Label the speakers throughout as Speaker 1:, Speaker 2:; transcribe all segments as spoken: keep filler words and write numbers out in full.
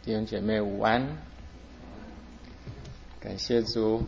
Speaker 1: 弟兄姐妹午安，感谢主，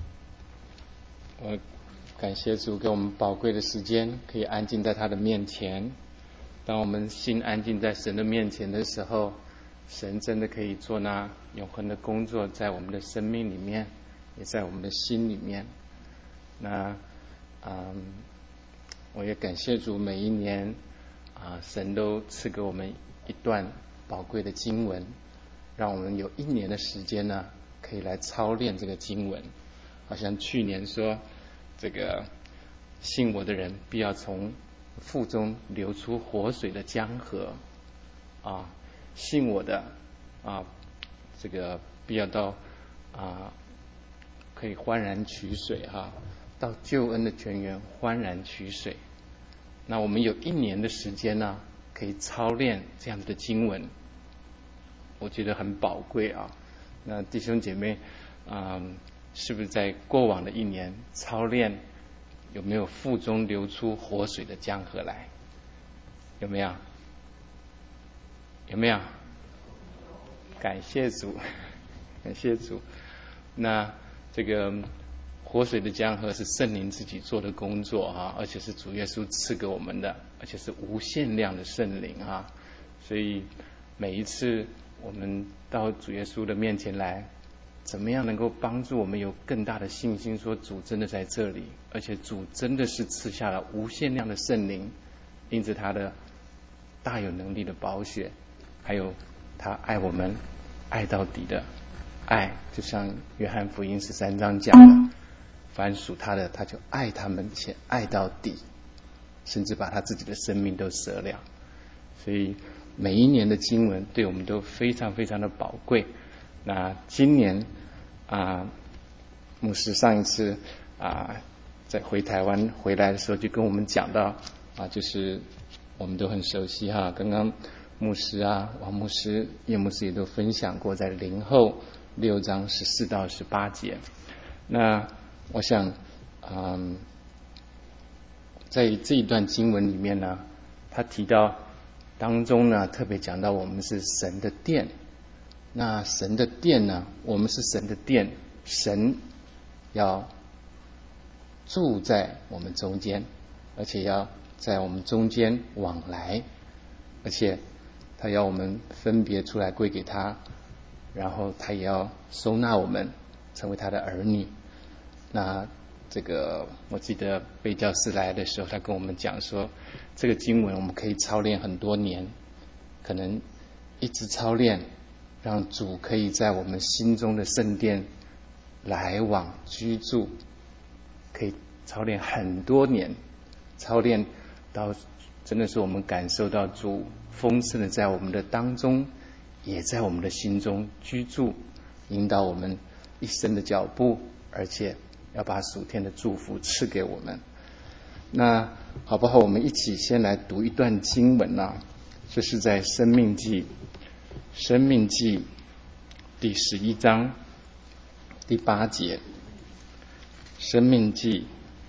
Speaker 1: 我感谢主给我们宝贵的时间，可以安静在他的面前。当我们心安静在神的面前的时候，神真的可以做那永恒的工作，在我们的生命里面，也在我们的心里面。那嗯，我也感谢主，每一年啊，神都赐给我们一段宝贵的经文，让我们有一年的时间呢，可以来操练这个经文。好像去年说，这个信我的人必要从腹中流出活水的江河啊，信我的啊，这个必要到啊，可以欢然取水哈、啊，到救恩的泉源欢然取水。那我们有一年的时间呢，可以操练这样的经文，我觉得很宝贵啊。那弟兄姐妹，嗯，是不是在过往的一年操练，有没有腹中流出活水的江河来？有没有？有没有？感谢主，感谢主。那这个活水的江河是圣灵自己做的工作啊，而且是主耶稣赐给我们的，而且是无限量的圣灵啊。所以每一次我们到主耶稣的面前来，怎么样能够帮助我们有更大的信心，说主真的在这里，而且主真的是赐下了无限量的圣灵，因此他的大有能力的宝血，还有他爱我们爱到底的爱，就像约翰福音十三章讲的，凡属他的他就爱他们，且爱到底，甚至把他自己的生命都舍了。所以每一年的经文对我们都非常非常的宝贵。那今年啊，牧师上一次啊在回台湾回来的时候就跟我们讲到啊，就是我们都很熟悉哈，刚刚牧师啊王牧师叶牧师也都分享过，在林后六章十四到十八节。那我想嗯，在这一段经文里面呢，他提到当中呢特别讲到我们是神的殿。那神的殿呢，我们是神的殿，神要住在我们中间，而且要在我们中间往来，而且他要我们分别出来归给他，然后他也要收纳我们成为他的儿女。那这个我记得贝教师来的时候，他跟我们讲说，这个经文我们可以操练很多年，可能一直操练，让主可以在我们心中的圣殿来往居住，可以操练很多年，操练到真的是我们感受到主丰盛的在我们的当中，也在我们的心中居住，引导我们一生的脚步，而且要把属天的祝福赐给我们。那好不好，我们一起先来读一段经文啊，这是在申命记申命记第十一章第八节。申命记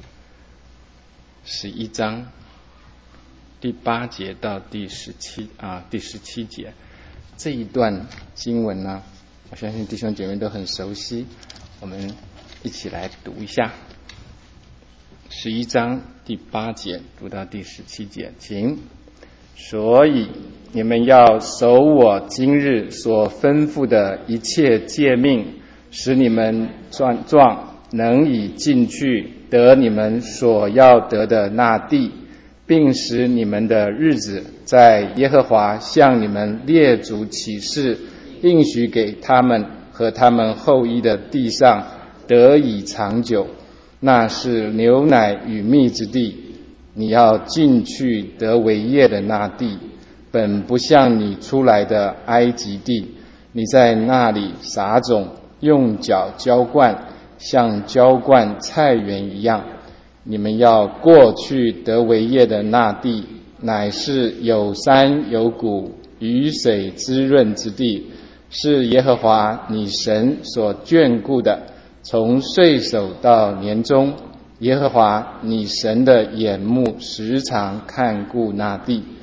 Speaker 1: 十一章第八节到第十七啊第十七节，这一段经文呢，我相信弟兄姐妹都很熟悉，我们一起来读一下。十一章第八节读到第十七节，请。所以你们要守我今日所吩咐的一切诫命，使你们壮壮能以进去得你们所要得的那地，并使你们的日子在耶和华向你们列祖起誓应许给他们和他们后裔的地上得以长久。那是牛奶与蜜之地，你要进去得为业的那地，本不像你出来的埃及地，你在那里撒种，用脚浇灌，像浇灌菜园一样。你们要过去得为业的那地，乃是有山有谷，雨水滋润之地，是耶和华你神所眷顾的，从岁首到年终，耶和华你神的眼目时常看顾那地。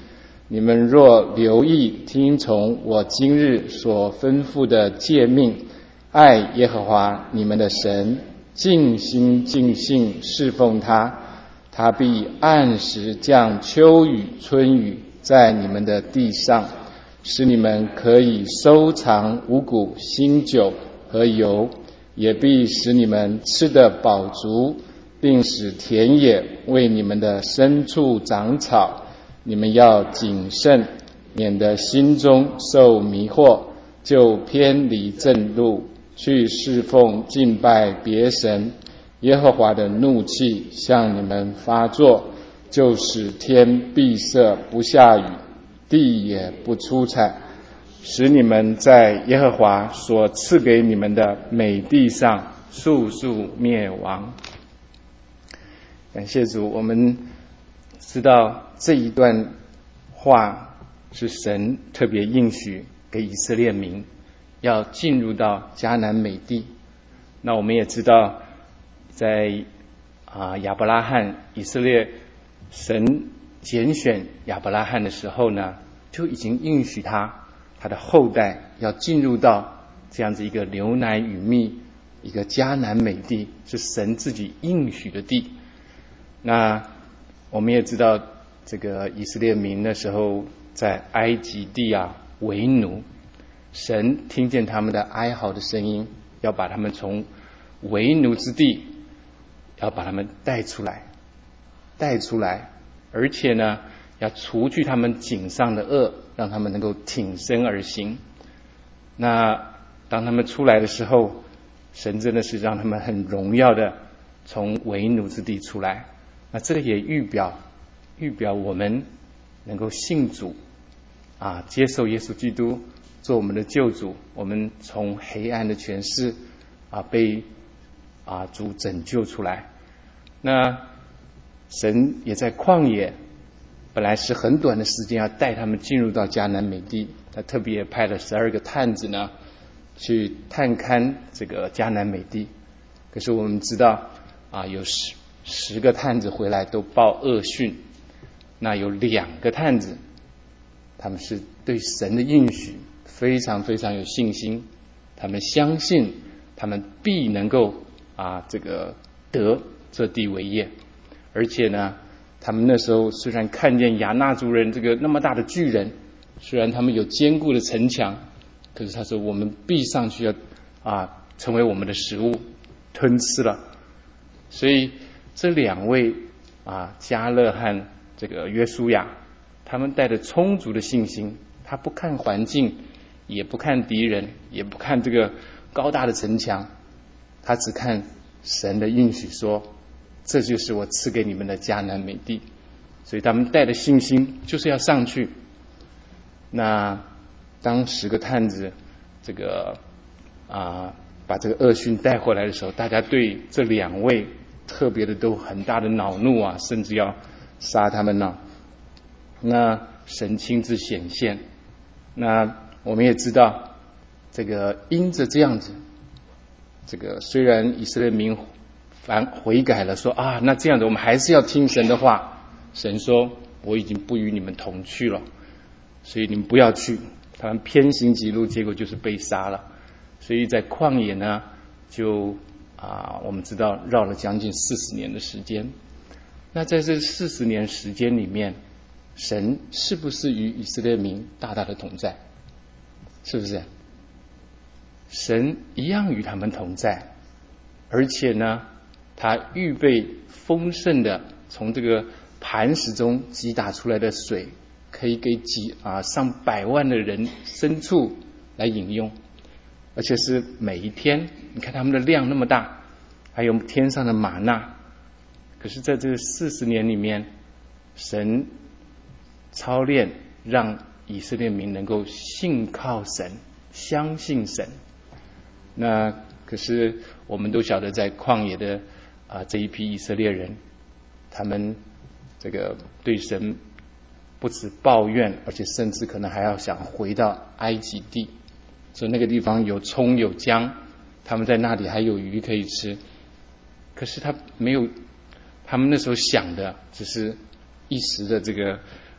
Speaker 1: 你们若留意听从我今日所吩咐的诫命，爱耶和华你们的神，尽心尽性侍奉他，他必按时降秋雨春雨在你们的地上，使你们可以收藏五谷新酒和油，也必使你们吃得饱足，并使田野为你们的牲畜长草。你们要谨慎，免得心中受迷惑，就偏离正路，去侍奉敬拜别神。耶和华的怒气向你们发作，就使天闭塞不下雨，地也不出产，使你们在耶和华所赐给你们的美地上速速灭亡。感谢主，我们知道这一段话是神特别应许给以色列民，要进入到迦南美地。那我们也知道，在啊亚伯拉罕以色列神拣选亚伯拉罕的时候呢，就已经应许他他的后代要进入到这样子一个流奶与蜜，一个迦南美地，是神自己应许的地。那我们也知道，这个以色列民那时候在埃及地啊为奴，神听见他们的哀嚎的声音，要把他们从为奴之地要把他们带出来带出来而且呢要除去他们颈上的恶，让他们能够挺身而行。那当他们出来的时候，神真的是让他们很荣耀的从为奴之地出来。那这个也预表预表我们能够信主啊，接受耶稣基督做我们的救主，我们从黑暗的权势啊被啊主拯救出来。那神也在旷野，本来是很短的时间要带他们进入到迦南美地，他特别派了十二个探子呢去探勘这个迦南美地。可是我们知道啊，有十十个探子回来都报恶讯，那有两个探子他们是对神的应许非常非常有信心，他们相信他们必能够啊这个得这地为业。而且呢，他们那时候虽然看见亚衲族人这个那么大的巨人，虽然他们有坚固的城墙，可是他说我们必上去要啊成为我们的食物，吞吃了。所以这两位啊迦勒和这个约书亚，他们带着充足的信心，他不看环境，也不看敌人，也不看这个高大的城墙，他只看神的应许，说这就是我赐给你们的迦南美地。所以他们带着信心就是要上去。那当十个探子这个啊把这个恶讯带回来的时候，大家对这两位特别的都很大的恼怒啊，甚至要杀他们呢。那神亲自显现。那我们也知道，这个因着这样子，这个虽然以色列民反悔改了，说啊，那这样子我们还是要听神的话。神说我已经不与你们同去了，所以你们不要去。他们偏行己路，结果就是被杀了。所以在旷野呢，就啊，我们知道绕了将近四十年的时间。那在这四十年时间里面，神是不是与以色列民大大的同在？是不是？神一样与他们同在，而且呢，他预备丰盛的从这个磐石中击打出来的水，可以给几啊上百万的人牲畜来饮用，而且是每一天。你看他们的量那么大，还有天上的玛纳。可是在这四十年里面，神操练让以色列民能够信靠神，相信神。那可是我们都晓得，在旷野的啊这一批以色列人，他们这个对神不止抱怨，而且甚至可能还要想回到埃及地，所以那个地方有葱有姜，他们在那里还有鱼可以吃。可是他没有，他们那时候想的只是一时的这个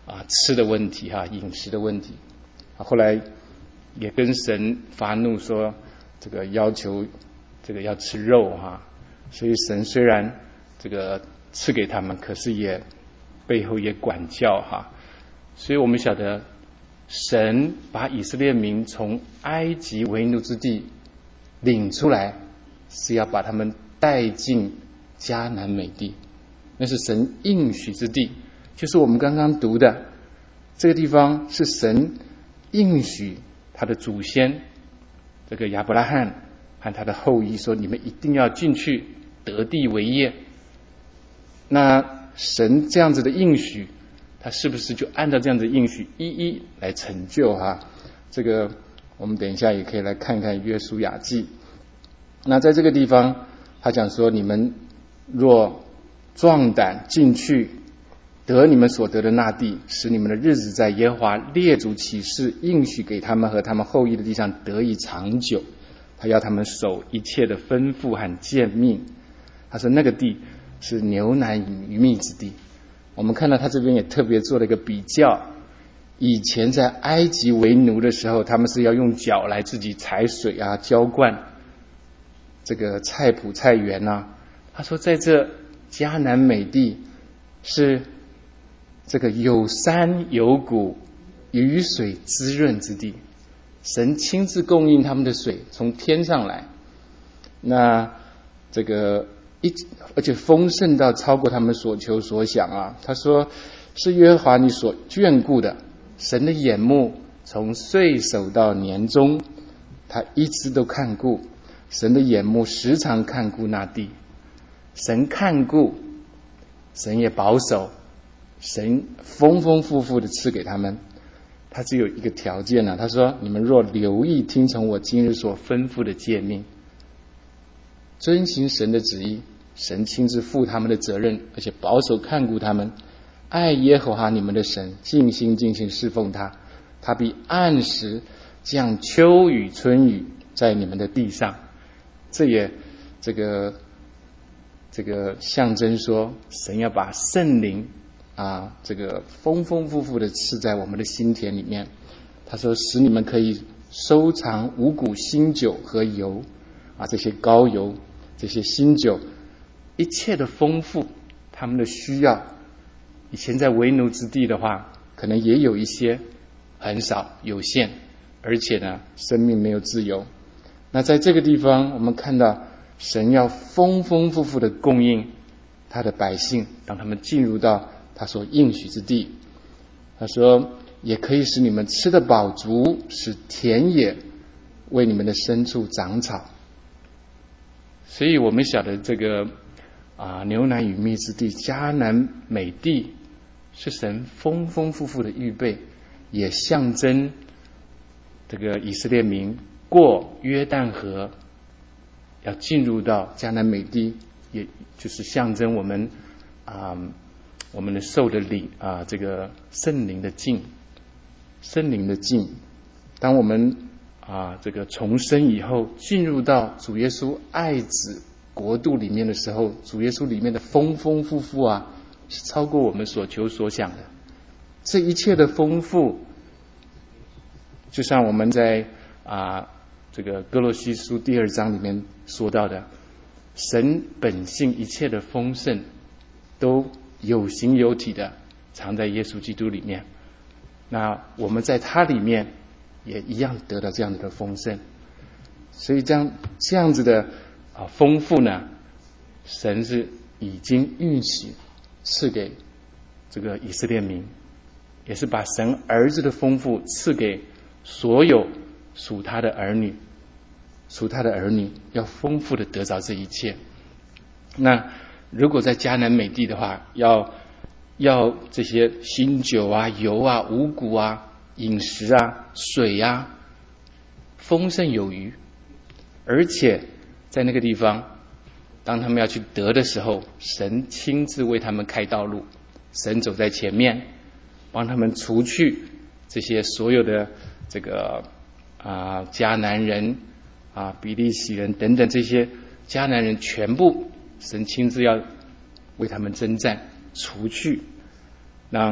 Speaker 1: 啊吃的问题哈、啊，饮食的问题。啊，后来也跟神发怒说，这个要求这个要吃肉哈、啊，所以神虽然这个赐给他们，可是也背后也管教哈、啊。所以我们晓得，神把以色列民从埃及为奴之地领出来，是要把他们带进迦南美地，那是神应许之地，就是我们刚刚读的这个地方，是神应许他的祖先这个亚伯拉罕和他的后裔说，你们一定要进去得地为业。那神这样子的应许，他是不是就按照这样子的应许一一来成就哈？这个我们等一下也可以来看看约书亚记。那在这个地方他讲说，你们若壮胆进去得你们所得的那地，使你们的日子在耶和华列祖起誓应许给他们和他们后裔的地上得以长久，他要他们守一切的吩咐和诫命。他说那个地是牛奶与蜜之地。我们看到他这边也特别做了一个比较，以前在埃及为奴的时候，他们是要用脚来自己采水啊，浇灌这个菜圃菜园啊。他说在这迦南美地是这个有山有谷，雨水滋润之地，神亲自供应他们的水从天上来，那这个一而且丰盛到超过他们所求所想啊。他说是耶和华你所眷顾的，神的眼目从岁首到年终，他一直都看顾，神的眼目时常看顾那地，神看顾，神也保守，神丰丰富富的赐给他们。他只有一个条件呢、啊，他说你们若留意听从我今日所吩咐的诫命，遵行神的旨意，神亲自负他们的责任，而且保守看顾他们，爱耶和华你们的神，尽心尽性侍奉他，他必按时降秋雨春雨在你们的地上。这也这个这个象征说，神要把圣灵啊，这个丰丰富富的赐在我们的心田里面。他说使你们可以收藏五谷新酒和油啊，这些膏油这些新酒，一切的丰富他们的需要。以前在为奴之地的话，可能也有一些，很少有限，而且呢生命没有自由。那在这个地方我们看到神要丰丰富富的供应他的百姓，让他们进入到他所应许之地。他说也可以使你们吃得饱足，使田野为你们的牲畜长草。所以我们晓得这个啊牛奶与蜜之地迦南美地是神丰丰富富的预备，也象征这个以色列民过约旦河要进入到迦南美地，也就是象征我们啊我们的受的领啊这个圣灵的浸，圣灵的浸。当我们啊这个重生以后，进入到主耶稣爱子国度里面的时候，主耶稣里面的丰丰富富啊，是超过我们所求所想的。这一切的丰富，就像我们在啊这个哥罗西书第二章里面说到的，神本性一切的丰盛都有形有体的藏在耶稣基督里面。那我们在他里面也一样得到这样子的丰盛。所以这样这样子的啊丰富呢，神是已经预许赐给这个以色列民，也是把神儿子的丰富赐给所有属他的儿女，属他的儿女要丰富的得着这一切。那如果在迦南美地的话，要要这些新酒啊、油啊、五谷啊、饮食啊、水啊，丰盛有余。而且在那个地方，当他们要去得的时候，神亲自为他们开道路，神走在前面，帮他们除去这些所有的这个啊迦南人啊比利洗人等等这些迦南人，全部神亲自要为他们征战除去，让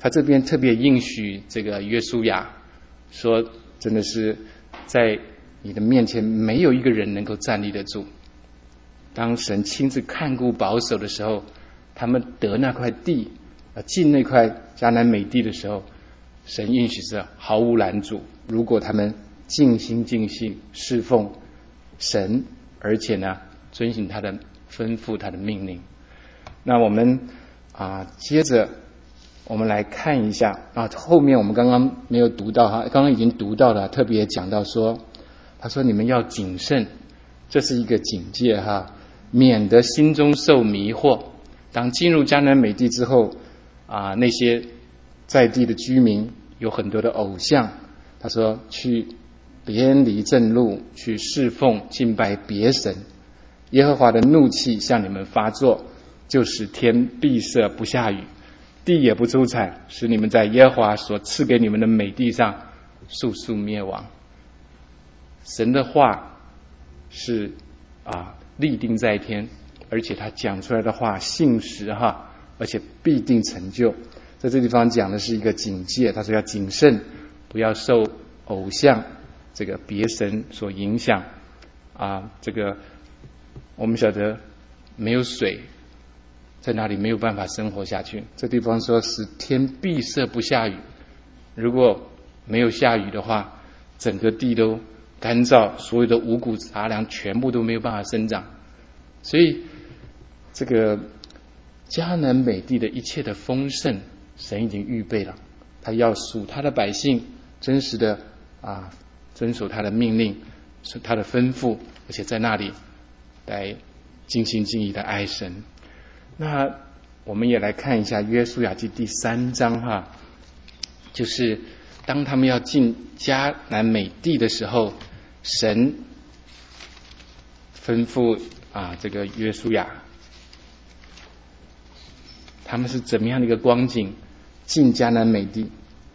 Speaker 1: 他这边特别应许这个约书亚说，真的是在你的面前没有一个人能够站立得住。当神亲自看顾保守的时候，他们得那块地，进那块迦南美地的时候，神应许是毫无拦阻。如果他们尽心尽性侍奉神，而且呢遵行他的吩咐、他的命令。那我们啊，接着我们来看一下啊，后面我们刚刚没有读到哈，刚刚已经读到了，特别讲到说，他说你们要谨慎，这是一个警戒哈，免得心中受迷惑。当进入迦南美地之后啊，那些在地的居民有很多的偶像，他说去偏离正路，去侍奉敬拜别神，耶和华的怒气向你们发作，就使天闭塞不下雨，地也不出产，使你们在耶和华所赐给你们的美地上速速灭亡。神的话是啊立定在天，而且他讲出来的话信实哈，而且必定成就。在这地方讲的是一个警戒，他说要谨慎，不要受偶像这个别神所影响啊。这个我们晓得没有水，在那里没有办法生活下去。这地方说使天闭塞不下雨，如果没有下雨的话，整个地都干燥，所有的五谷杂粮全部都没有办法生长。所以这个迦南美地的一切的丰盛，神已经预备了，他要属他的百姓真实的啊遵守他的命令，是他的吩咐，而且在那里来尽心尽意的爱神。那我们也来看一下约书亚记第三章哈，就是当他们要进迦南美地的时候，神吩咐啊这个约书亚，他们是怎么样的一个光景进迦南美地。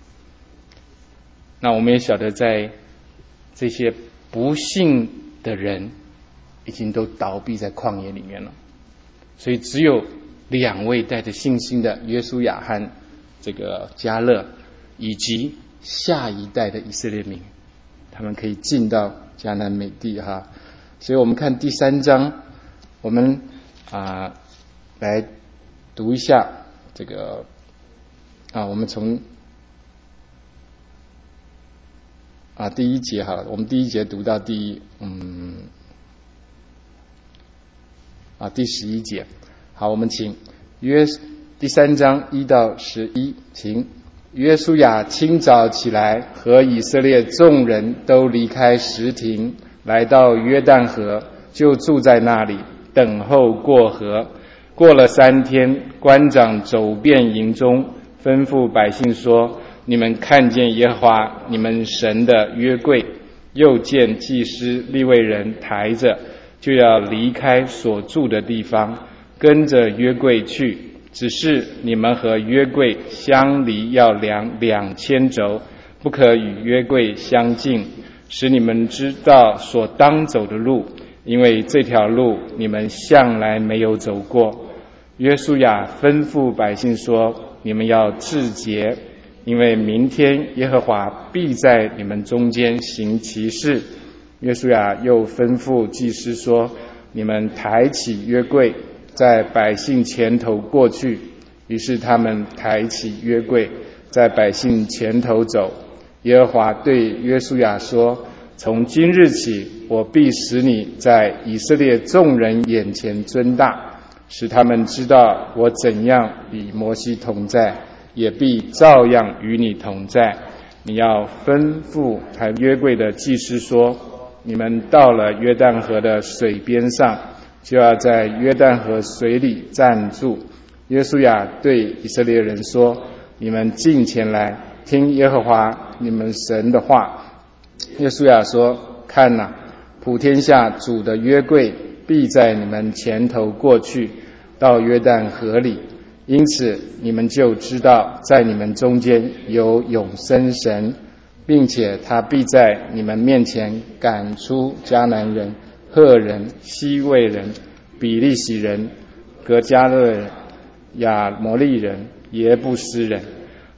Speaker 1: 那我们也晓得，在这些不信的人已经都倒闭在旷野里面了，所以只有两位带着信心的约书亚和这个迦勒，以及下一代的以色列民，他们可以进到迦南美地哈。所以我们看第三章，我们啊来读一下这个啊，我们从啊第一节好了，我们第一节读到第嗯啊第十一节。好，我们请约第三章一到十一，请约书亚清早起来，和以色列众人都离开什亭，来到约旦河，就住在那里，等候过河。过了三天，官长走遍营中，吩咐百姓说：你们看见耶和华你们神的约柜，又见祭司利未人抬着，就要离开所住的地方，跟着约柜去。只是你们和约柜相离要量两千肘，不可与约柜相近，使你们知道所当走的路，因为这条路你们向来没有走过。约书亚吩咐百姓说：你们要自洁，因为明天耶和华必在你们中间行奇事。约书亚又吩咐祭司说：你们抬起约柜，在百姓前头过去。于是他们抬起约柜，在百姓前头走。耶和华对约书亚说：从今日起，我必使你在以色列众人眼前尊大，使他们知道我怎样与摩西同在，也必照样与你同在。你要吩咐抬约柜的祭司说：你们到了约旦河的水边上，就要在约旦河水里站住。约书亚对以色列人说：你们近前来，听耶和华你们神的话。约书亚说：看哪，普天下主的约柜必在你们前头过去，到约旦河里。因此你们就知道，在你们中间有永生神，并且他必在你们面前赶出迦南人、赫人、希未人、比利洗人、革迦勒人、亚摩利人、耶布斯人。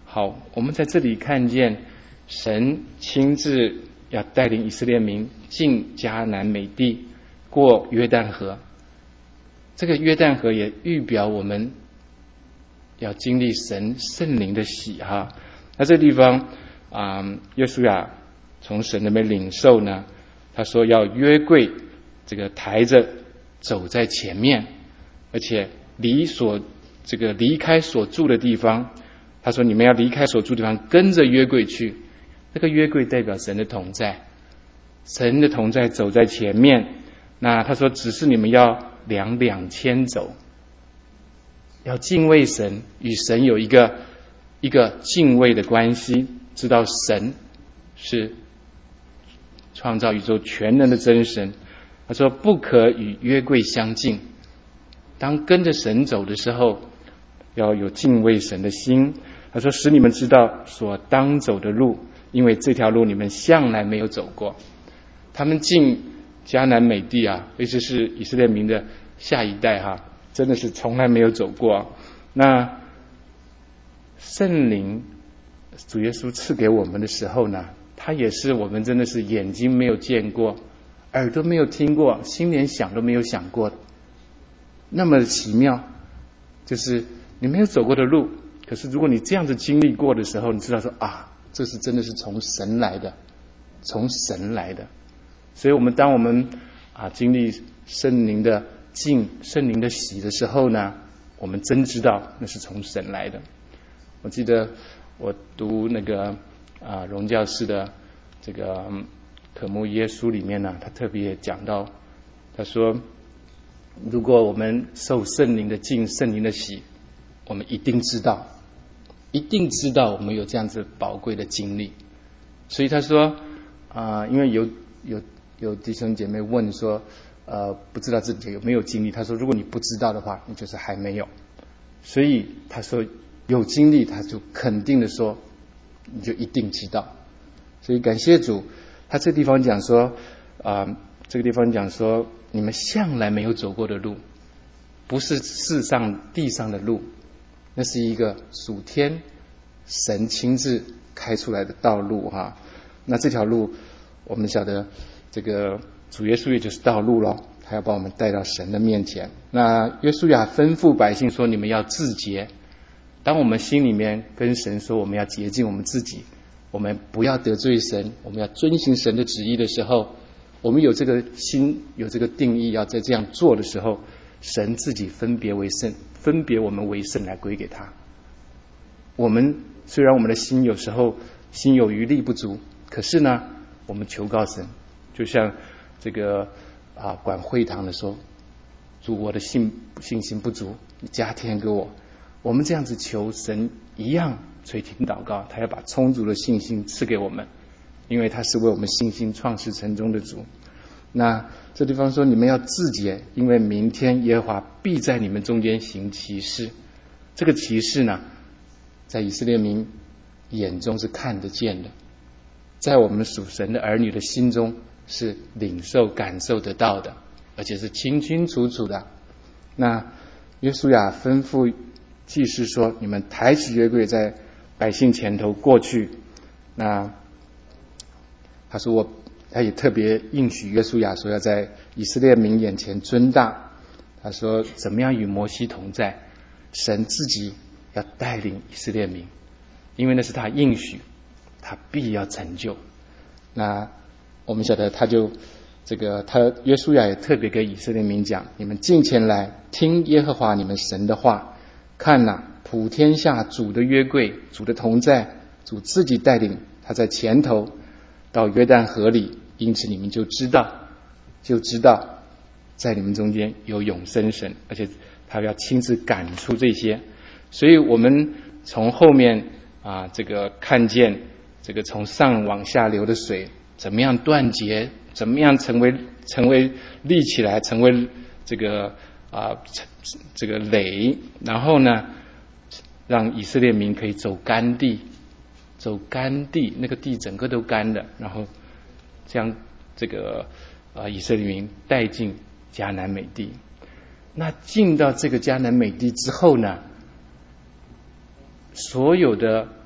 Speaker 1: 好，我们在这里看见神亲自要带领以色列民进迦南美地，过约旦河。这个约旦河也预表我们要经历神圣灵的喜哈。那这个地方啊、嗯，约书亚从神那边领受呢，他说要约柜这个抬着走在前面，而且离所这个离开所住的地方，他说你们要离开所住的地方，跟着约柜去。那个约柜代表神的同在，神的同在走在前面。那他说只是你们要量两千走，要敬畏神，与神有一个一个敬畏的关系，知道神是创造宇宙全能的真神。他说不可与约柜相近，当跟着神走的时候，要有敬畏神的心。他说使你们知道所当走的路，因为这条路你们向来没有走过。他们进迦南美地啊，尤其是以色列民的下一代哈、啊，真的是从来没有走过。那圣灵主耶稣赐给我们的时候呢，他也是我们真的是眼睛没有见过，耳朵没有听过，心连想都没有想过的，那么奇妙。就是你没有走过的路，可是如果你这样子经历过的时候，你知道说啊，这是真的是从神来的，从神来的。所以我们当我们啊经历圣灵的敬、圣灵的喜的时候呢，我们真知道那是从神来的。我记得我读那个啊荣教士的这个渴慕耶稣里面呢，他特别讲到，他说如果我们受圣灵的敬、圣灵的喜，我们一定知道一定知道我们有这样子宝贵的经历。所以他说啊、呃，因为有有有弟兄姐妹问说呃，不知道自己有没有经历，他说如果你不知道的话，你就是还没有。所以他说有经历，他就肯定的说你就一定知道。所以感谢主，他这个地方讲说啊、呃，这个地方讲说你们向来没有走过的路，不是世上地上的路，那是一个属天神亲自开出来的道路哈。那这条路我们晓得，这个主耶稣也就是道路咯，他要把我们带到神的面前。那约书亚吩咐百姓说，你们要自洁。当我们心里面跟神说我们要洁净我们自己，我们不要得罪神，我们要遵行神的旨意的时候，我们有这个心，有这个定义要在这样做的时候，神自己分别为圣，分别我们为圣来归给他。我们虽然我们的心有时候心有余力不足，可是呢我们求告神，就像这个啊管会堂的说，主我的信信心不足，你加添给我。我们这样子求神一样垂听祷告，他要把充足的信心赐给我们，因为他是为我们信心创始成终的主。那这地方说你们要自洁，因为明天耶和华必在你们中间行奇事。这个奇事呢，在以色列民眼中是看得见的，在我们属神的儿女的心中是领受感受得到的，而且是清清楚楚的。那约书亚吩咐祭司说，你们抬起约柜在百姓前头过去。那他说我他也特别应许约书亚说要在以色列民眼前尊大。他说怎么样与摩西同在，神自己要带领以色列民，因为那是他应许，他必要成就。那我们晓得他就这个他约书亚也特别跟以色列民讲，你们近前来听耶和华你们神的话，看哪、啊、普天下主的约柜，主的同在，主自己带领，他在前头到约旦河里，因此你们就知道就知道在你们中间有永生神，而且他要亲自赶出这些。所以我们从后面啊这个看见这个从上往下流的水怎么样断绝，怎么样成为成为立起来，成为这个啊这个垒，然后呢让以色列民可以走干地，走干地，那个地整个都干的，然后将这个啊以色列民带进迦南美地。那进到这个迦南美地之后呢，所有的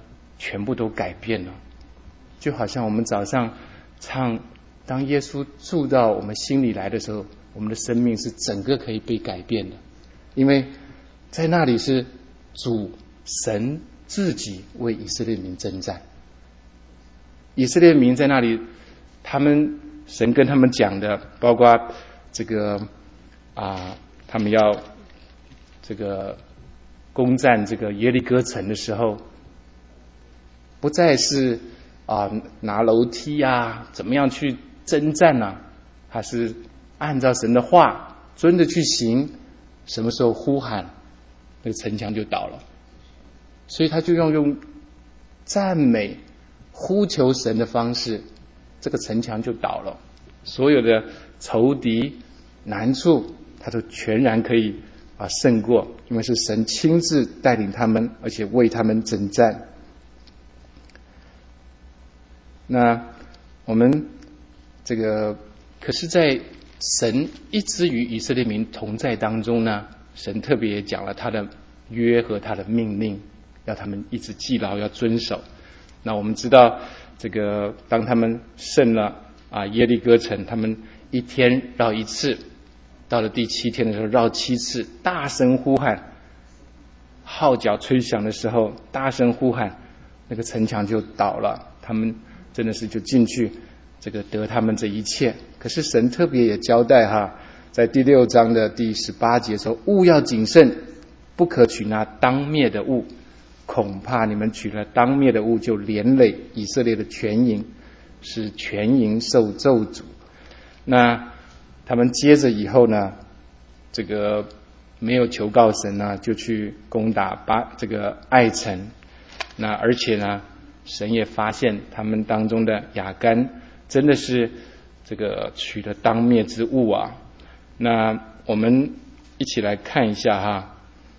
Speaker 1: 全部都改变了。就好像我们早上唱，当耶稣住到我们心里来的时候，我们的生命是整个可以被改变的，因为在那里是主神自己为以色列民征战。以色列民在那里，他们神跟他们讲的，包括这个啊，他们要这个攻占这个耶利哥城的时候，不再是啊拿楼梯啊怎么样去征战啊，还是按照神的话遵着去行，什么时候呼喊，那个城墙就倒了。所以他就要用赞美呼求神的方式，这个城墙就倒了，所有的仇敌难处他都全然可以啊胜过，因为是神亲自带领他们，而且为他们征战。那我们这个可是在神一直与以色列民同在当中呢，神特别讲了他的约和他的命令，要他们一直记牢，要遵守。那我们知道这个当他们胜了啊耶利哥城，他们一天绕一次，到了第七天的时候绕七次，大声呼喊，号角吹响的时候大声呼喊，那个城墙就倒了，他们真的是就进去这个得他们这一切。可是神特别也交代哈，在第六章的第十八节说，务要谨慎，不可取那当灭的物，恐怕你们取了当灭的物，就连累以色列的全营，使全营受咒诅。那他们接着以后呢，这个没有求告神呢，就去攻打巴这个爱城。那而且呢，神也发现他们当中的亚干真的是这个取了当灭之物啊。那我们一起来看一下哈，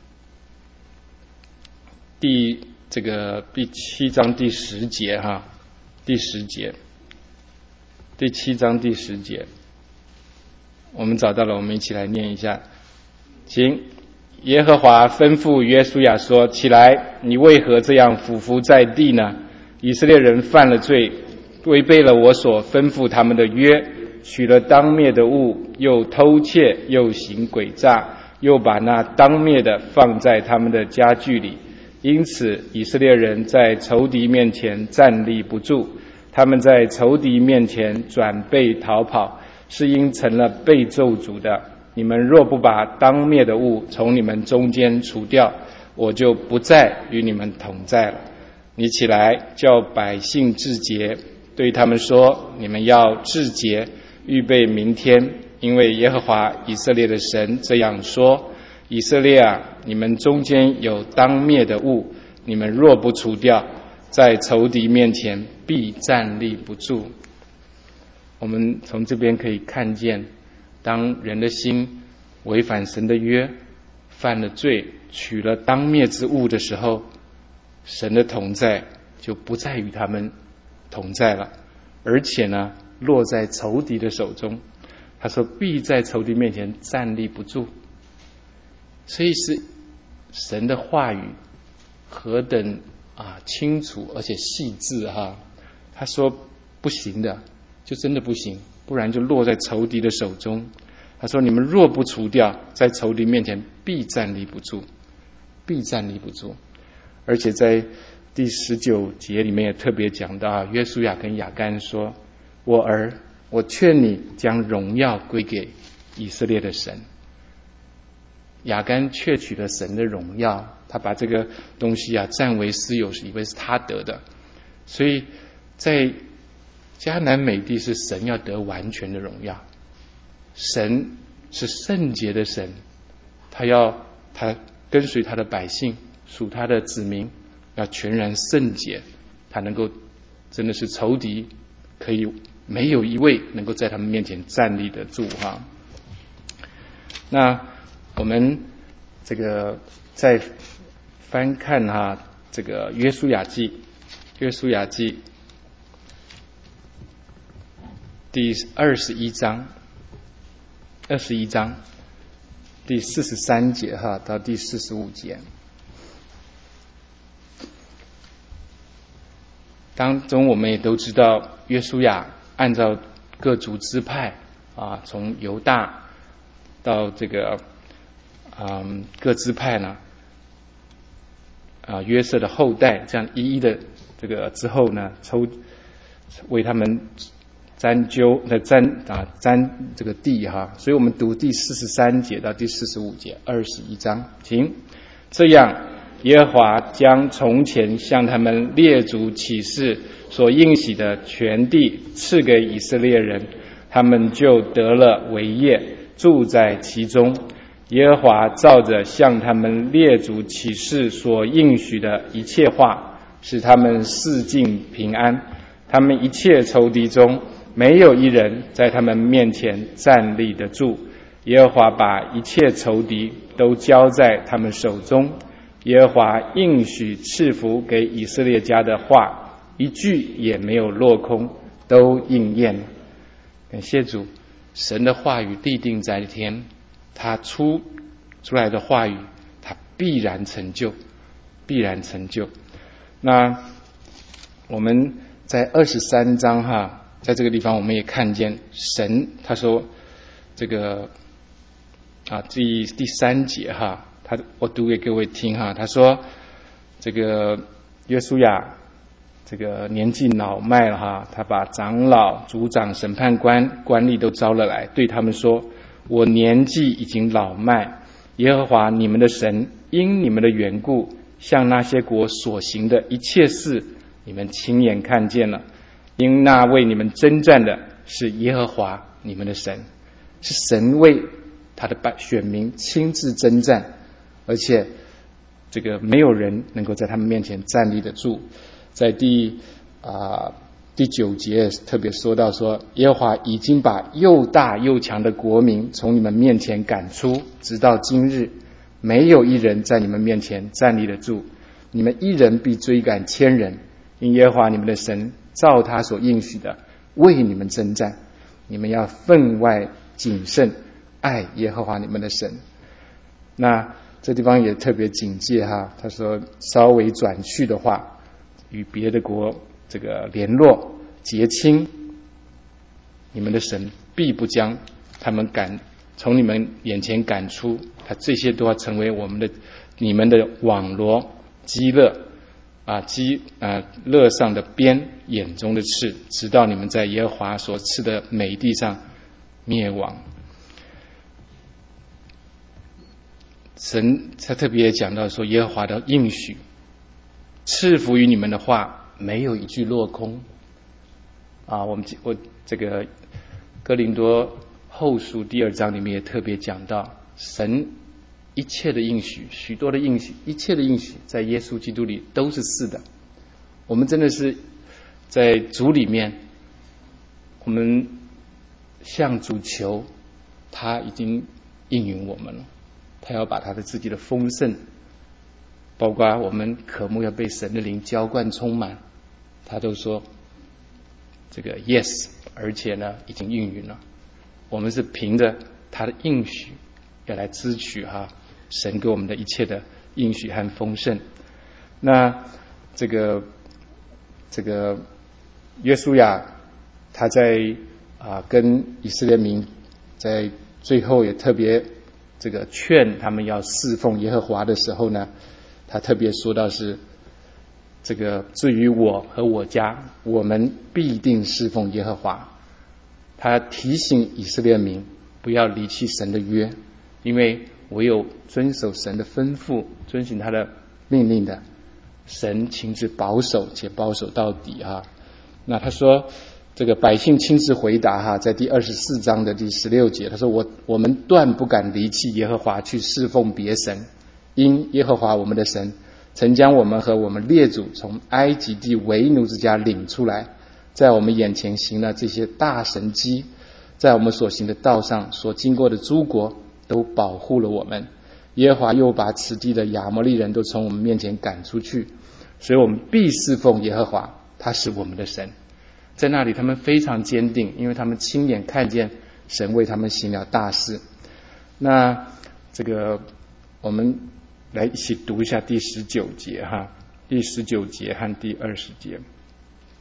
Speaker 1: 第这个第七章第十节哈，第十节，第七章第十节，我们找到了，我们一起来念一下。请，耶和华吩咐约书亚说：起来，你为何这样俯伏在地呢？以色列人犯了罪，违背了我所吩咐他们的约，取了当灭的物，又偷窃，又行诡诈，又把那当灭的放在他们的家具里。因此以色列人在仇敌面前站立不住，他们在仇敌面前转背逃跑，是因成了被咒诅的。你们若不把当灭的物从你们中间除掉，我就不再与你们同在了。你起来，叫百姓自洁，对他们说，你们要自洁，预备明天，因为耶和华以色列的神这样说：以色列啊，你们中间有当灭的物，你们若不除掉，在仇敌面前必站立不住。我们从这边可以看见，当人的心违反神的约，犯了罪，取了当灭之物的时候，神的同在就不再与他们同在了，而且呢，落在仇敌的手中。他说必在仇敌面前站立不住。所以是神的话语何等啊清楚而且细致哈。他说不行的，就真的不行，不然就落在仇敌的手中。他说你们若不除掉，在仇敌面前必站立不住，必站立不住。而且在第十九节里面也特别讲到，约书亚跟亚干说，我儿，我劝你将荣耀归给以色列的神。亚干窃取了神的荣耀，他把这个东西啊占为私有，以为是他得的。所以在迦南美地是神要得完全的荣耀，神是圣洁的神，他要他跟随他的百姓，属他的子民，要全然圣洁，他能够真的是仇敌可以没有一位能够在他们面前站立得住哈。那我们这个再翻看哈，这个约书亚记，约书亚记第二十一章，二十一章第四十三节哈到第四十五节。 当中我们也都知道，约书亚按照各族支派啊，从犹大到这个嗯各支派呢，啊约瑟的后代，这样一一的这个之后呢，抽为他们占究的占啊占这个地哈，所以我们读第四十三节到第四十五节，二十一章，请这样。耶和华将从前向他们列祖起誓所应许的全地赐给以色列人，他们就得了为业，住在其中。耶和华照着向他们列祖起誓所应许的一切话，使他们四境平安。他们一切仇敌中，没有一人在他们面前站立得住。耶和华把一切仇敌都交在他们手中。耶和华应许赐福给以色列家的话，一句也没有落空，都应验了。感谢主，神的话语立定在天，他出出来的话语，他必然成就，必然成就。那我们在二十三章哈，在这个地方我们也看见神，他说这个啊第第三节哈。他我读给各位听哈，他说这个约书亚这个年纪老迈了哈，他把长老、族长、审判官、官吏都招了来，对他们说：我年纪已经老迈，耶和华你们的神因你们的缘故，向那些国所行的一切事，你们亲眼看见了。因那为你们征战的是耶和华你们的神，是神为他的选民亲自征战。而且这个没有人能够在他们面前站立得住。在第啊、呃、第九节特别说到说，耶和华已经把又大又强的国民从你们面前赶出，直到今日，没有一人在你们面前站立得住。你们一人必追赶千人，因耶和华你们的神照他所应许的为你们征战。你们要分外谨慎，爱耶和华你们的神。那这地方也特别警戒哈，他说稍微转去的话，与别的国这个联络结亲，你们的神必不将他们赶从你们眼前赶出，他这些都要成为我们的你们的网罗、鸡乐啊鸡啊乐上的鞭，眼中的刺，直到你们在耶和华所赐的美地上灭亡。神他特别讲到说，耶和华的应许赐福于你们的话，没有一句落空啊。我们我这个哥林多后书第二章里面也特别讲到，神一切的应许，许多的应许，一切的应许在耶稣基督里都是是的。我们真的是在主里面，我们向主求，他已经应允我们了。他要把他的自己的丰盛，包括我们渴慕要被神的灵浇灌充满，他都说这个 yes， 而且呢已经应允了。我们是凭着他的应许要来支取哈神给我们的一切的应许和丰盛。那这个这个约书亚他在啊跟以色列民在最后也特别这个劝他们要侍奉耶和华的时候呢，他特别说到是这个至于我和我家，我们必定侍奉耶和华。他提醒以色列民不要离弃神的约，因为唯有遵守神的吩咐，遵循他的命令的，神亲自保守且保守到底啊。那他说这个百姓亲自回答哈，在第二十四章的第十六节，他说我我们断不敢离弃耶和华去侍奉别神，因耶和华我们的神曾将我们和我们列祖从埃及地为奴之家领出来，在我们眼前行了这些大神迹，在我们所行的道上所经过的诸国都保护了我们。耶和华又把此地的亚摩利人都从我们面前赶出去，所以我们必侍奉耶和华，他是我们的神。在那里他们非常坚定，因为他们亲眼看见神为他们行了大事。那这个我们来一起读一下第十九节哈，第十九节和第二十节。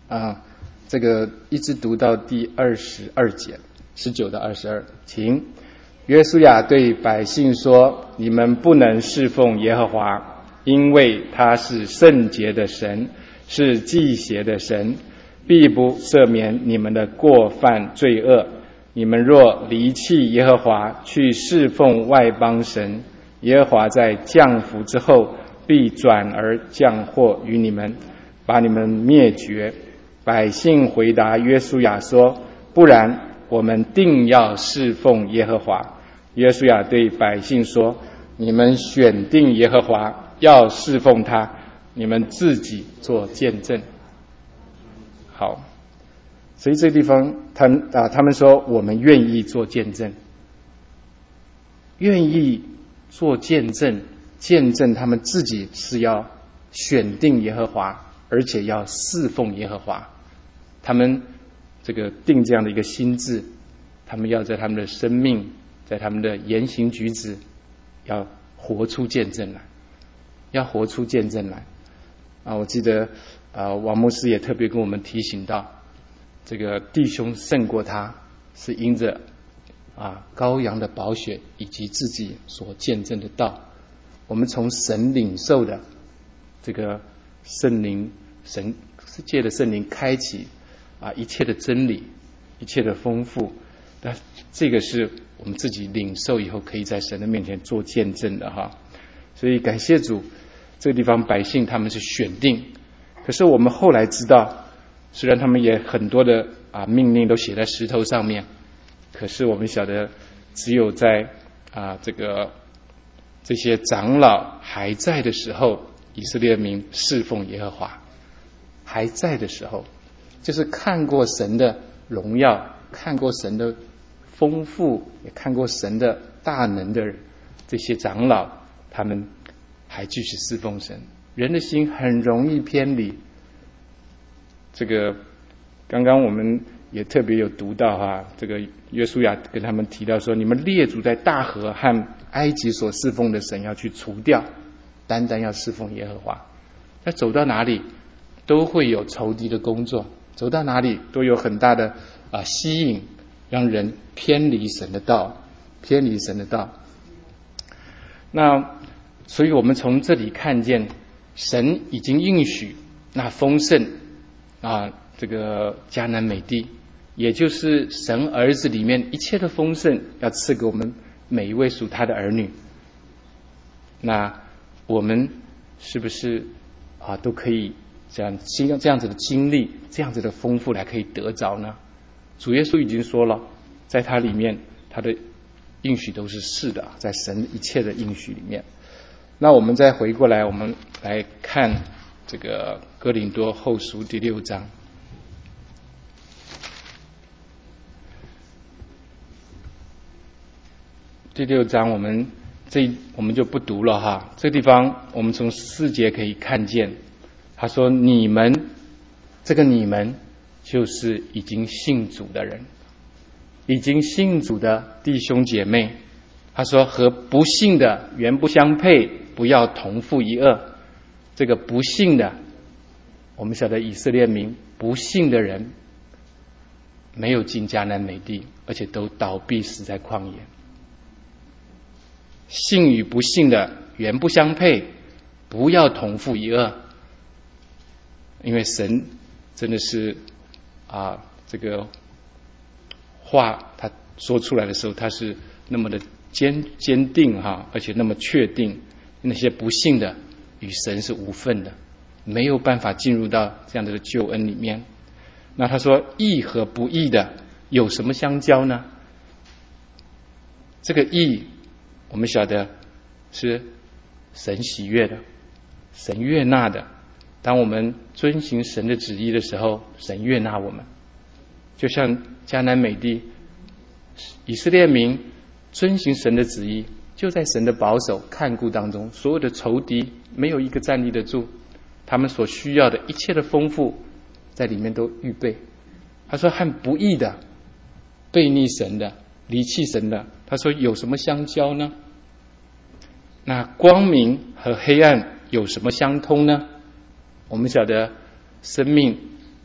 Speaker 2: 啊，这个一直读到第二十二节，十九到二十二，请。约书亚对百姓说：你们不能侍奉耶和华，因为他是圣洁的神，是忌邪的神，必不赦免你们的过犯罪恶。你们若离弃耶和华，去侍奉外邦神，耶和华在降福之后，必转而降祸于你们，把你们灭绝。百姓回答约书亚说：不然，我们定要侍奉耶和华。约书亚对百姓说：你们选定耶和华，要侍奉他，你们自己做见证。好，所以这个地方他啊，他们说我们愿意做见证，愿意做见证，见证他们自己是要选定耶和华，而且要侍奉耶和华。他们这个定这样的一个心志，他们要在他们的生命，在他们的言行举止，要活出见证来，要活出见证来啊！我记得啊，王牧师也特别跟我们提醒到，这个弟兄胜过他，是因着啊羔羊的宝血以及自己所见证的道。我们从神领受的这个圣灵，神借的圣灵开启啊一切的真理，一切的丰富。那这个是我们自己领受以后，可以在神的面前做见证的哈。所以感谢主，这个地方百姓他们是选定，可是我们后来知道，虽然他们也很多的啊命令都写在石头上面，可是我们晓得，只有在啊这个这些长老还在的时候，以色列民侍奉耶和华还在的时候，就是看过神的荣耀，看过神的丰富，也看过神的大能的这些长老，他们还继续侍奉神。人的心很容易偏离。这个刚刚我们也特别有读到哈，这个约书亚跟他们提到说，你们列祖在大河和埃及所侍奉的神要去除掉，单单要侍奉耶和华。那走到哪里都会有仇敌的工作，走到哪里都有很大的啊吸引，让人偏离神的道，偏离神的道。那所以我们从这里看见，神已经应许那丰盛啊，这个迦南美地，也就是神儿子里面一切的丰盛，要赐给我们每一位属他的儿女。那我们是不是啊都可以这样这样子的经历，这样子的丰富来可以得着呢？主耶稣已经说了，在他里面他的应许都是是的，在神一切的应许里面。那我们再回过来，我们来看这个哥林多后书第六章。第六章我们这我们就不读了哈。这地方我们从四节可以看见，他说你们，这个你们就是已经信主的人，已经信主的弟兄姐妹。他说和不信的原不相配，不要同负一恶。这个不信的，我们晓得以色列民不信的人没有进迦南美地，而且都倒闭死在旷野。信与不信的原不相配，不要同负一恶。因为神真的是啊，这个话他说出来的时候，他是那么的坚坚定哈，而且那么确定，那些不信的与神是无分的，没有办法进入到这样的救恩里面。那他说义和不义的有什么相交呢？这个义我们晓得是神喜悦的，神悦纳的。当我们遵行神的旨意的时候，神悦纳我们。就像迦南美地，以色列民遵行神的旨意，就在神的保守看顾当中，所有的仇敌没有一个站立得住，他们所需要的一切的丰富在里面都预备。他说和不义的、悖逆神的、离弃神的，他说有什么相交呢？那光明和黑暗有什么相通呢？我们晓得生命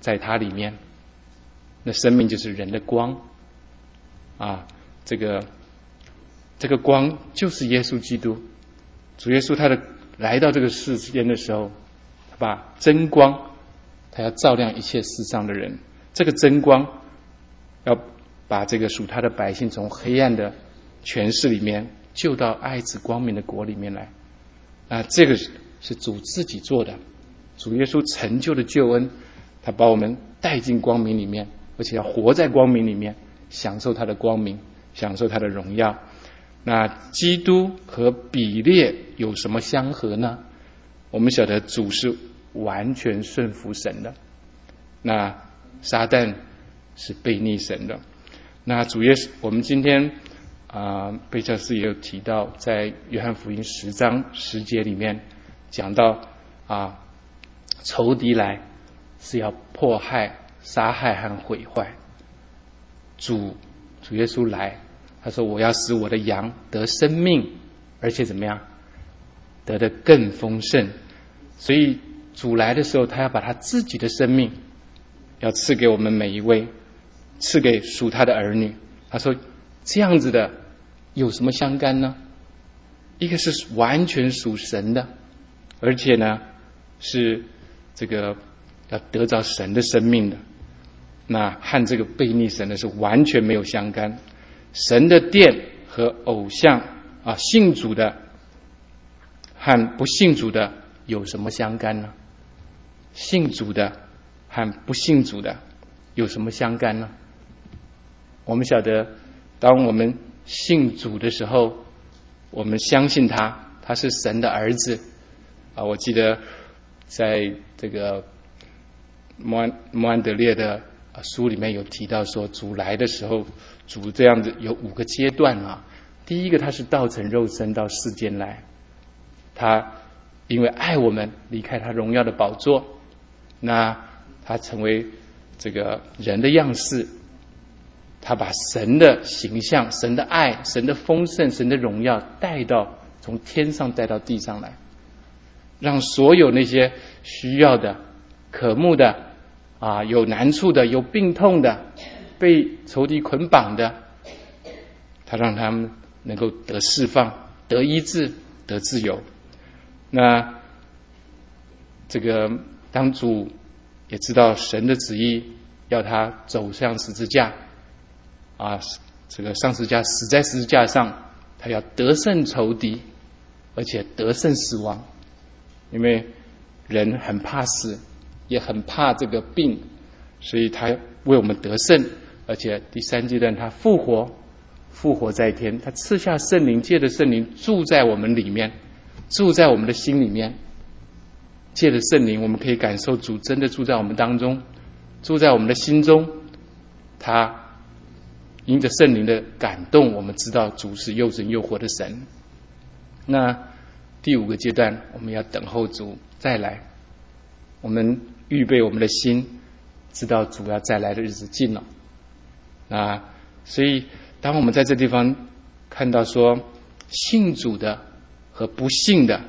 Speaker 2: 在他里面。那生命就是人的光啊，这个这个光就是耶稣基督。主耶稣他的来到这个世间的时候，他把真光，他要照亮一切世上的人。这个真光要把这个属他的百姓从黑暗的权势里面救到爱子光明的国里面来。啊，这个是主自己做的，主耶稣成就的救恩，他把我们带进光明里面，而且要活在光明里面，享受他的光明，享受他的荣耀。那基督和比列有什么相合呢？我们晓得主是完全顺服神的，那撒旦是背逆神的。那主耶稣，我们今天啊，贝教师也有提到，在约翰福音十章十节里面讲到啊，仇敌来是要迫害、杀害和毁坏。主主耶稣来，他说我要使我的羊得生命，而且怎么样，得的更丰盛。所以主来的时候，他要把他自己的生命要赐给我们每一位，赐给属他的儿女。他说这样子的有什么相干呢？一个是完全属神的，而且呢是这个要得着神的生命的，那和这个悖逆神的是完全没有相干。神的殿和偶像啊，信主的和不信主的有什么相干呢？信主的和不信主的有什么相干呢？我们晓得，当我们信主的时候，我们相信他，他是神的儿子啊。我记得在这个摩安摩安德烈的书里面有提到说，主来的时候，主这样子有五个阶段啊。第一个，他是道成肉身到世间来，他因为爱我们，离开他荣耀的宝座，那他成为这个人的样式，他把神的形象、神的爱、神的丰盛、神的荣耀带到从天上带到地上来，让所有那些需要的、渴慕的啊，有难处的、有病痛的、被仇敌捆绑的，他让他们能够得释放、得医治、得自由。那这个当主也知道神的旨意，要他走向十字架啊，这个上十字架，死在十字架上，他要得胜仇敌，而且得胜死亡。因为人很怕死，也很怕这个病，所以他为我们得胜，而且第三阶段他复活，复活在天，他赐下圣灵，借着圣灵住在我们里面，住在我们的心里面。借着圣灵，我们可以感受主真的住在我们当中，住在我们的心中。他因着圣灵的感动，我们知道主是又真又活的神。那第五个阶段，我们要等候主再来，我们预备我们的心，知道主要再来的日子近了。那所以当我们在这地方看到说，信主的和不信的，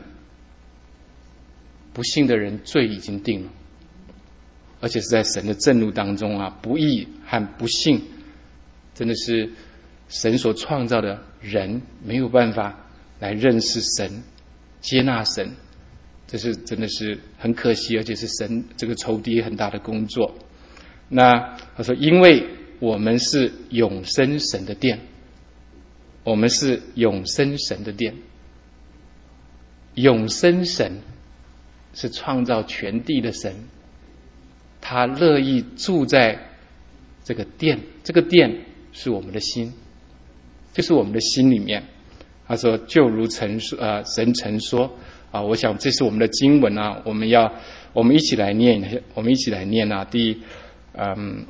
Speaker 2: 不信的人罪已经定了，而且是在神的震怒当中啊，不义和不信真的是神所创造的人没有办法来认识神、接纳神，这是真的是很可惜，而且是神这个仇敌很大的工作。那他说，因为我们是永生神的殿，我们是永生神的殿。永生神是创造全地的神，他乐意住在这个殿，这个殿是我们的心，就是我们的心里面。他说就如曾说、呃、神曾说啊，我想这是我们的经文啊，我们要我们一起来念，我们一起来念啊，第嗯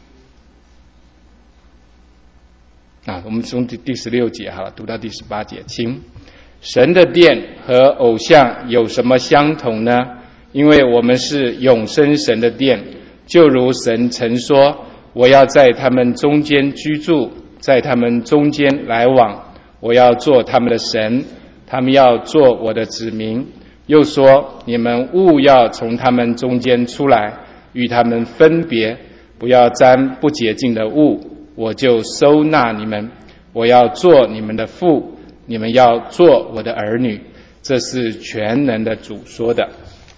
Speaker 2: 啊，我们从第第十六节好了，读到第十八节，请。神的殿和偶像有什么相同呢？因为我们是永生神的殿，就如神曾说，我要在他们中间居住，在他们中间来往，我要做他们的神，他们要做我的子民。又说，你们务要从他们中间出来， 与他们分别，不要沾不洁净的物，我就收纳你们。我要做你们的父，你们要做我的儿女。这是全能的主说的。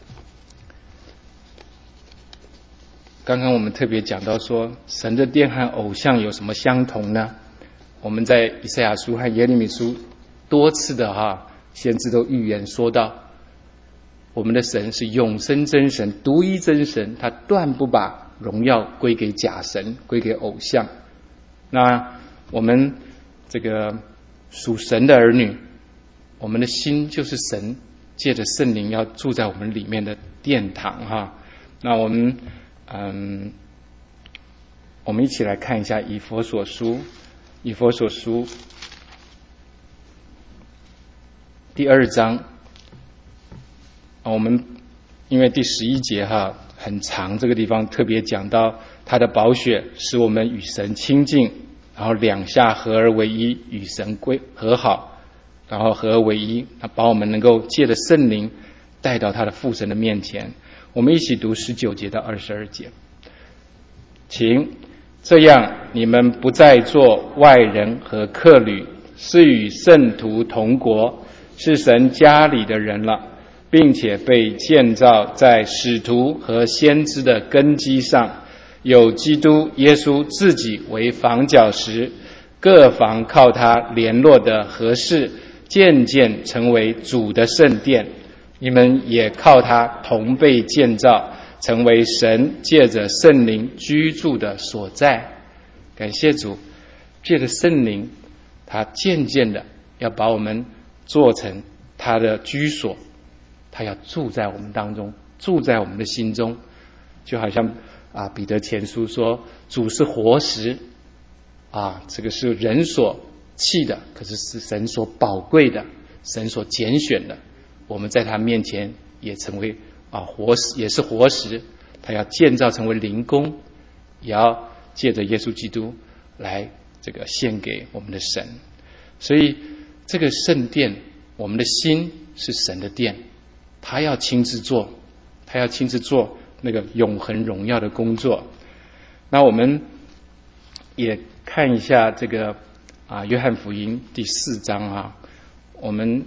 Speaker 2: 刚刚我们特别讲到说，神的殿和偶像有什么相同呢？我们在以赛亚书和耶利米书多次的哈先知都预言说到，我们的神是永生真神，独一真神，他断不把荣耀归给假神，归给偶像。那我们这个属神的儿女，我们的心就是神借着圣灵要住在我们里面的殿堂哈。那我们嗯，我们一起来看一下以弗所书，以弗所书第二章。我们因为第十一节哈很长，这个地方特别讲到他的宝血使我们与神亲近，然后两下合而为一，与神归和好，然后合而为一，把我们能够借着圣灵带到他的父神的面前。我们一起读十九节到二十二节。请这样，你们不再做外人和客旅，是与圣徒同国，是神家里的人了，并且被建造在使徒和先知的根基上，有基督耶稣自己为房角石，各房靠他联络的合适，渐渐成为主的圣殿。你们也靠他同被建造，成为神借着圣灵居住的所在。感谢主，借着圣灵，他渐渐的要把我们做成他的居所，他要住在我们当中，住在我们的心中。就好像啊，彼得前书说，主是活石啊，这个是人所弃的，可是是神所宝贵的，神所拣选的。我们在他面前也成为啊活石，也是活石。他要建造成为灵宫，也要借着耶稣基督来这个献给我们的神。所以这个圣殿，我们的心是神的殿，他要亲自做，他要亲自做那个永恒荣耀的工作。那我们也看一下这个啊约翰福音第四章啊，我们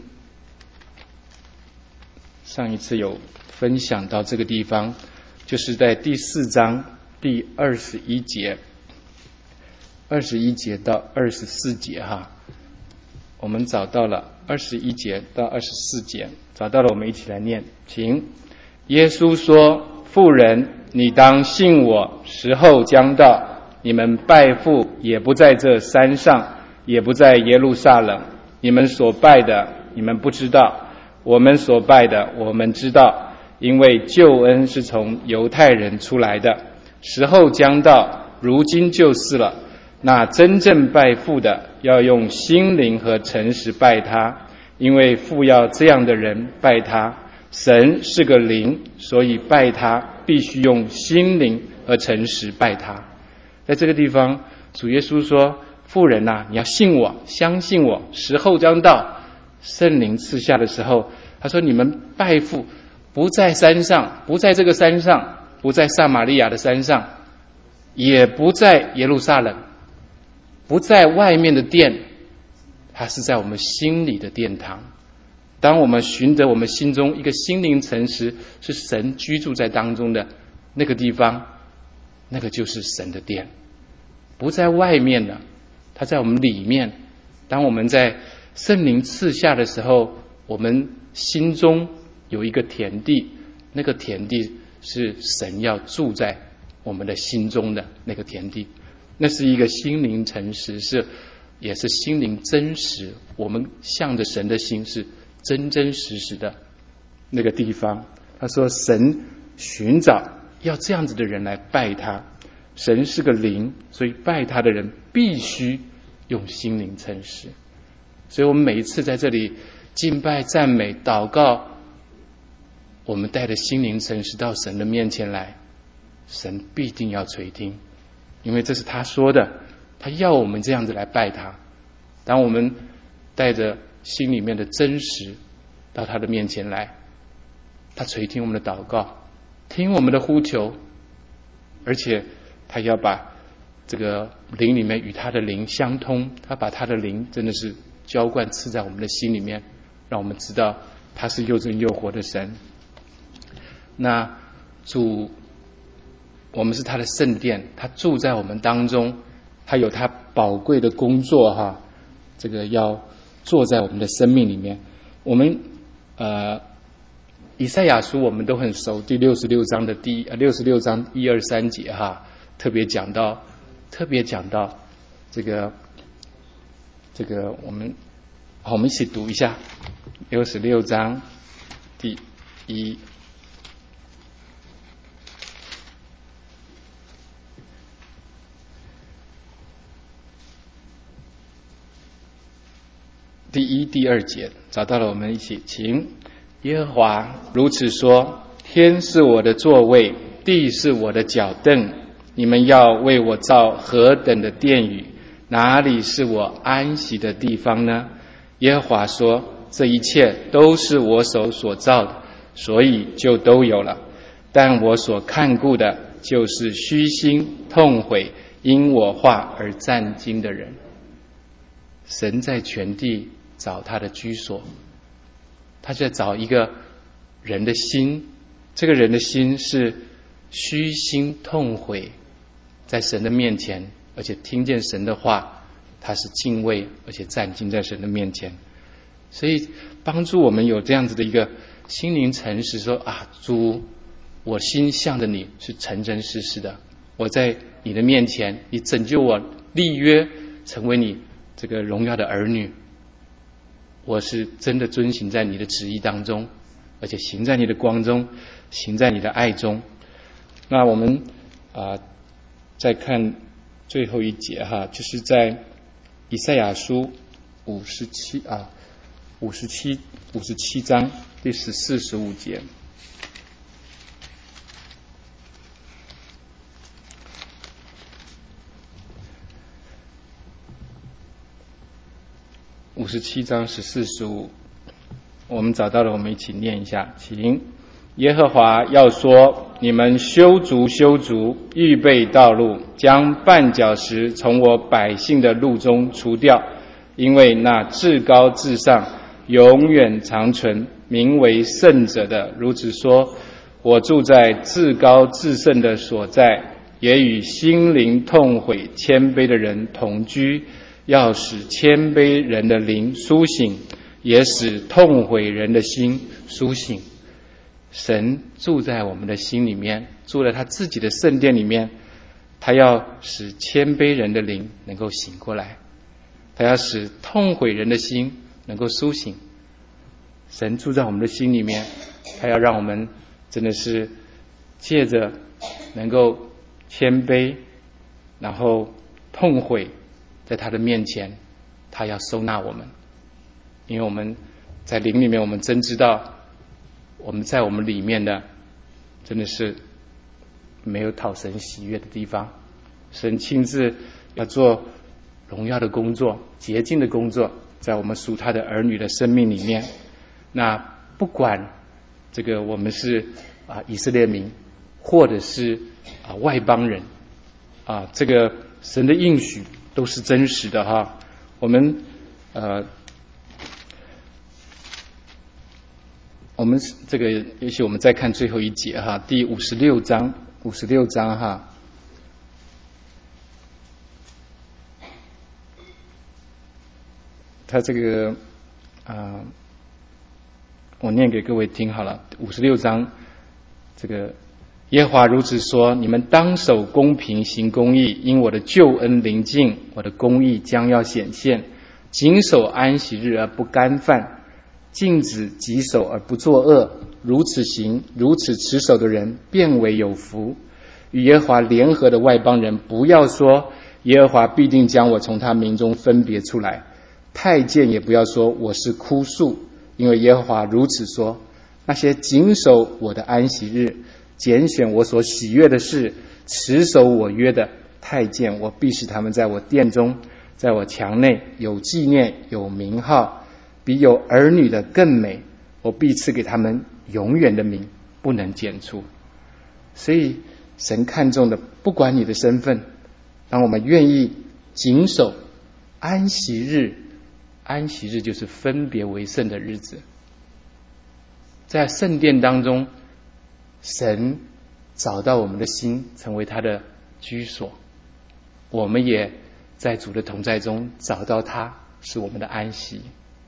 Speaker 2: 上一次有分享到这个地方，就是在第四章第二十一节，二十一节到二十四节哈，我们找到了二十一节到二十四节，找到了，我们一起来念，请。耶稣说：妇人，你当信我，时候将到，你们拜父也不在这山上，也不在耶路撒冷。你们所拜的，你们不知道；我们所拜的，我们知道，因为救恩是从犹太人出来的。时候将到，如今就是了。那真正拜父的，要用心灵和诚实拜他，因为父要这样的人拜他。神是个灵，所以拜他必须用心灵和诚实拜他。在这个地方，主耶稣说：妇人啊，你要信我，相信我，时候将到，圣灵赐下的时候，他说你们拜父不在山上，不在这个山上，不在撒玛利亚的山上，也不在耶路撒冷，不在外面的殿，它是在我们心里的殿堂。当我们寻得我们心中一个心灵诚实，是神居住在当中的那个地方，那个就是神的殿，不在外面的，它在我们里面。当我们在圣灵赐下的时候，我们心中有一个田地，那个田地是神要住在我们的心中的那个田地，那是一个心灵诚实，是也是心灵真实，我们向着神的心是真真实实的那个地方。他说神寻找要这样子的人来拜他，神是个灵，所以拜他的人必须用心灵诚实。所以我们每一次在这里敬拜赞美祷告，我们带着心灵诚实到神的面前来，神必定要垂听，因为这是他说的，他要我们这样子来拜他。当我们带着心里面的真实到他的面前来，他垂听我们的祷告，听我们的呼求， 而且他要把这个灵里面与他的灵相通，他把他的灵真的是浇灌赐在我们的心里面，让我们知道他是又真又活的神。那主，我们是他的圣殿，他住在我们当中，他有他宝贵的工作哈，这个要做在我们的生命里面。我们呃以赛亚书我们都很熟，第六十六章的第呃六十六章一二三节哈，特别讲到特别讲到这个这个我们好，我们一起读一下六十六章第一。第一、第二节找到了，我们一起请。耶和华如此说：天是我的座位，地是我的脚凳。你们要为我造何等的殿宇？哪里是我安息的地方呢？耶和华说：这一切都是我手所造的，所以就都有了。但我所看顾的，就是虚心痛悔，因我话而战惊的人。神在全地找他的居所，他在找一个人的心，这个人的心是虚心痛悔，在神的面前，而且听见神的话，他是敬畏，而且站敬在神的面前。所以帮助我们有这样子的一个心灵诚实，说啊，主，我心向着你是诚真实实的，我在你的面前，你拯救我，立约成为你这个荣耀的儿女，我是真的遵行在你的旨意当中，而且行在你的光中，行在你的爱中。那我们啊、呃，再看最后一节哈，就是在以赛亚书五十七啊五十七五十七章第十四十五节。五十七章十四十五，我们找到了，我们一起念一下，请。耶和华要说：你们修筑修筑，预备道路，将绊脚石从我百姓的路中除掉，因为那至高至上永远长存名为圣者的如此说：我住在至高至圣的所在，也与心灵痛悔谦卑的人同居，要使谦卑人的灵苏醒，也使痛悔人的心苏醒。神住在我们的心里面，住在他自己的圣殿里面，他要使谦卑人的灵能够醒过来，他要使痛悔人的心能够苏醒。神住在我们的心里面，他要让我们真的是借着能够谦卑，然后痛悔，在他的面前，他要收纳我们。因为我们在灵里面，我们真知道我们在我们里面的真的是没有讨神喜悦的地方，神亲自要做荣耀的工作，洁净的工作，在我们属他的儿女的生命里面。那不管这个我们是啊以色列民，或者是啊外邦人啊，这个神的应许都是真实的哈。我们呃我们这个也许我们再看最后一节哈，第五十六章五十六章哈。他这个啊、呃，我念给各位听好了。五十六章，这个耶和华如此说：你们当守公平，行公义，因我的救恩临近，我的公义将要显现。谨守安息日而不干犯，禁止己手而不作恶，如此行，如此持守的人，便为有福。与耶和华联合的外邦人，不要说耶和华必定将我从他民中分别出来。太监也不要说我是枯树，因为耶和华如此说：那些谨守我的安息日，拣选我所喜悦的事，持守我约的太监，我必使他们在我殿中，在我墙内有纪念，有名号，比有儿女的更美。我必赐给他们永远的名，不能剪除。所以神看重的不管你的身份，当我们愿意谨守安息日，安息日就是分别为圣的日子，在圣殿当中，神找到我们的心，成为他的居所，我们也在主的同在中找到他，是我们的安息。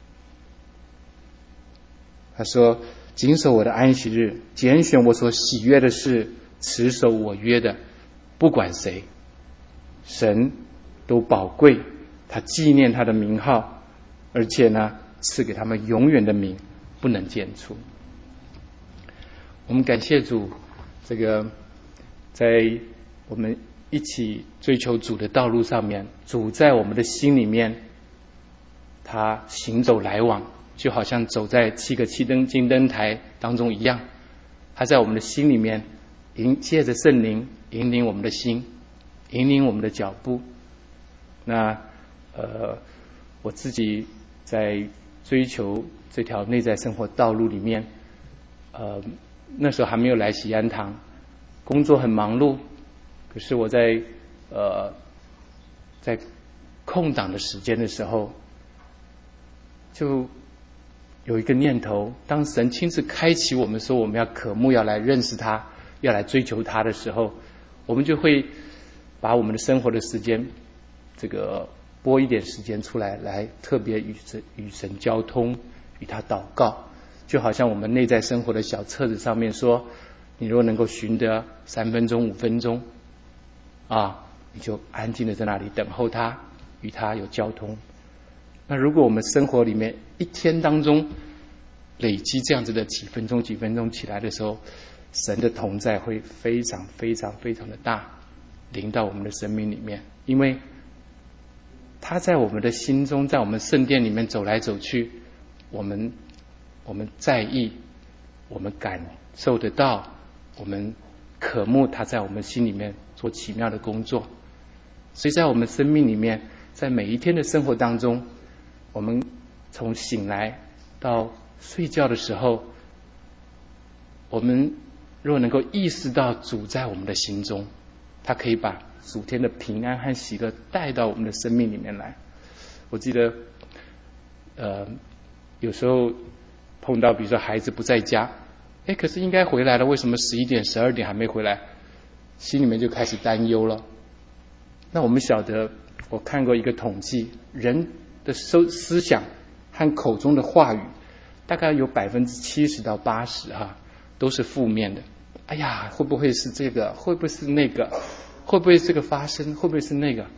Speaker 2: 他说，谨守我的安息日，拣选我所喜悦的事，持守我约的，不管谁，神都宝贵，他纪念他的名号，而且呢，赐给他们永远的名，不能剪除。我们感谢主，这个在我们一起追求主的道路上面，主在我们的心里面，他行走来往，就好像走在七个七灯金灯台当中一样，他在我们的心里面引借着圣灵引领我们的心，引领我们的脚步。那呃，我自己在追求这条内在生活道路里面，呃，那时候还没有来喜安堂，工作很忙碌，可是我在呃在空档的时间的时候，就有一个念头，当神亲自开启我们说我们要渴慕，要来认识他，要来追求他的时候，我们就会把我们的生活的时间这个拨一点时间出来，来特别与神与神交通，与他祷告。就好像我们内在生活的小册子上面说，你如果能够寻得三分钟五分钟啊，你就安静的在那里等候他，与他有交通。那如果我们生活里面一天当中累积这样子的几分钟几分钟起来的时候，神的同在会非常非常非常的大，临到我们的生命里面，因为他在我们的心中，在我们圣殿里面走来走去，我们我们在意，我们感受得到，我们渴慕他在我们心里面做奇妙的工作。所以在我们生命里面，在每一天的生活当中，我们从醒来到睡觉的时候，我们如果能够意识到主在我们的心中，他可以把主天的平安和喜乐带到我们的生命里面来。我记得呃，有时候碰到比如说孩子不在家，哎，可是应该回来了，为什么十一点十二点还没回来，心里面就开始担忧了。那我们晓得，我看过一个统计，人的思思想和口中的话语大概有百分之七十到八十哈，都是负面的。哎呀，会不会是这个，会不会是那个，会不会这个发生，会不会是那个。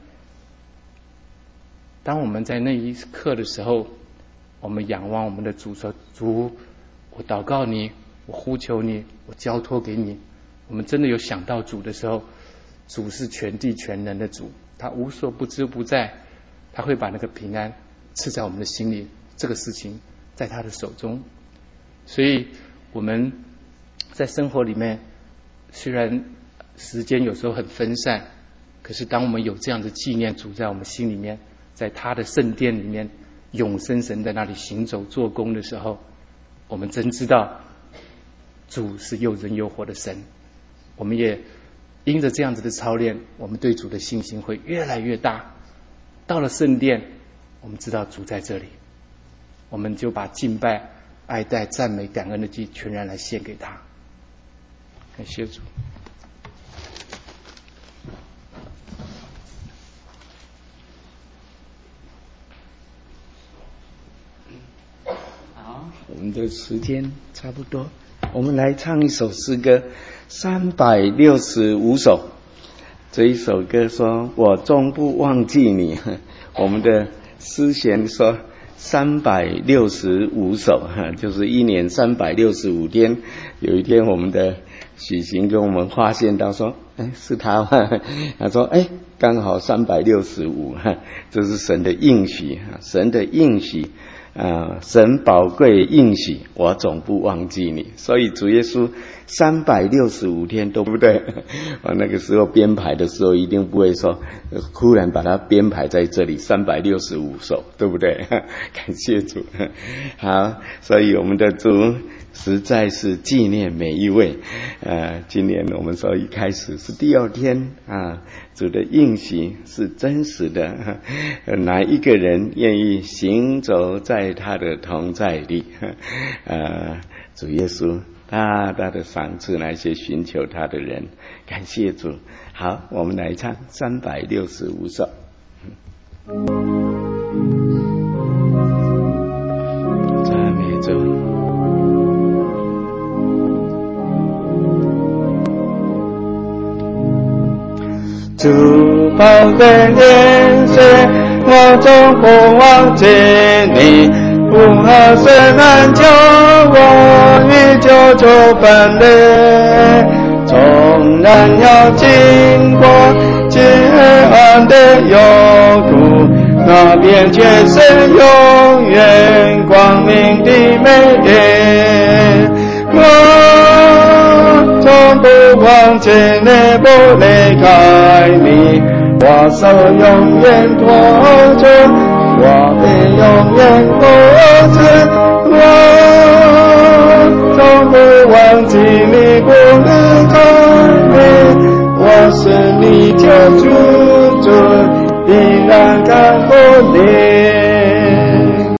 Speaker 2: 当我们在那一刻的时候，我们仰望我们的主说，主，我祷告你，我呼求你，我交托给你。我们真的有想到主的时候，主是全地全能的主，他无所不知不在，他会把那个平安赐在我们的心里，这个事情在他的手中。所以我们在生活里面，虽然时间有时候很分散，可是当我们有这样的纪念主在我们心里面，在他的圣殿里面，永生神在那里行走做工的时候，我们真知道主是又真又活的神。我们也因着这样子的操练，我们对主的信心会越来越大。到了圣殿，我们知道主在这里，我们就把敬拜、爱戴、赞美、感恩的祭全然来献给他。感谢主。
Speaker 3: 好，我们的时间差不多，我们来唱一首诗歌，三百六十五首。这一首歌说，我终不忘记你。我们的诗贤说，三百六十五首，就是一年三百六十五天。有一天，我们的许行跟我们发现到说，哎，是他吗？他说，哎，刚好三百六十五，这是神的应许，神的应许。啊，神宝贵应许，我总不忘记你。所以主耶稣三百六十五天都不对，我那个时候编排的时候一定不会说忽然把它编排在这里三百六十五首，对不对？感谢主。好，所以我们的主实在是纪念每一位。呃，今年我们说一开始是第二天啊，主的应许是真实的。哪一个人愿意行走在他的同在里？呃，主耶稣大大的赏赐那些寻求他的人。感谢主。好，我们来唱三百六十五首。赞美主。主宝贵怜恤，我终不忘记你，不和虽然救我与救主分离，纵然要经过劫难的幽谷，那边却是永远光明的美丽。我从不忘记你，不离开你，我手永远托住，我臂永远扶持。我从不忘记你，不离开你，我是你救主，主必然看顾你。